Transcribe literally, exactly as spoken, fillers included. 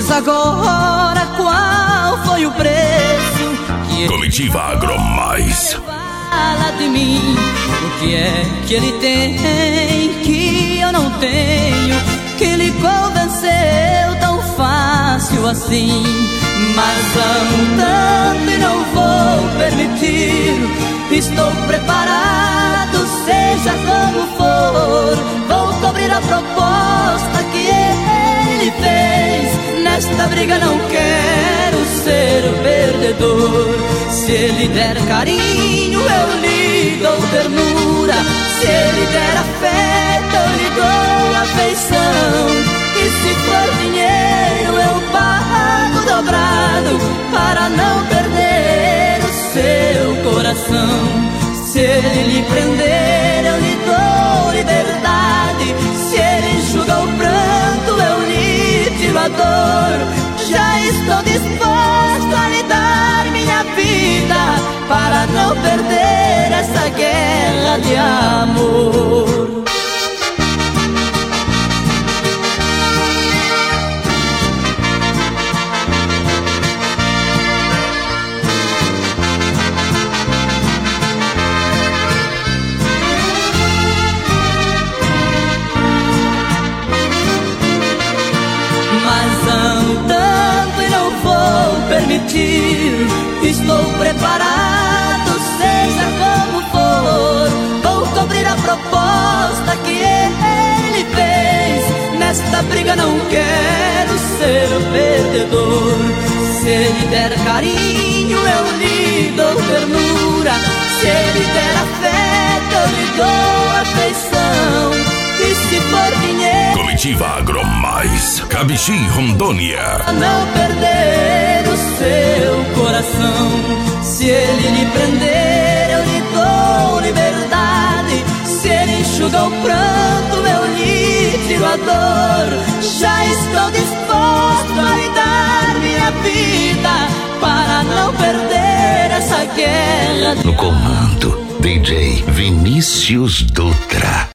diz agora qual foi o preço que Comitiva Agromais. Fala de mim, o que é que ele tem que eu não tenho, que lhe convenceu tão fácil assim. Mas amo tanto e não vou permitir, estou preparado, seja como for. Vou cobrir a proposta que ele fez. Nesta briga não quero ser o perdedor. Se ele der carinho, eu lhe dou ternura. Se ele der afeto, eu lhe dou afeição. E se for dinheiro, eu pago dobrado para não perder o seu coração. Se ele lhe prender, eu lhe dou liberdade. Se ele enxuga o pranto, eu lhe tiro a dor. Já estou disposto a lhe dar minha vida para não perder essa guerra de amor. Permitir, estou preparado, seja como for. Vou cobrir a proposta que ele fez. Nesta briga não quero ser o perdedor. Se ele der carinho, eu lhe dou ternura. Se ele der afeto, eu lhe dou afeição. E se for dinheiro, Comitiva Agromais, Cabixi, Rondônia. Não perder o seu coração. Se ele lhe prender, eu lhe dou liberdade. Se ele enxuga o pranto, eu lhe tiro a dor. Já estou disposto a lhe dar minha vida para não perder essa guerra. No comando, D J Vinícius Dutra.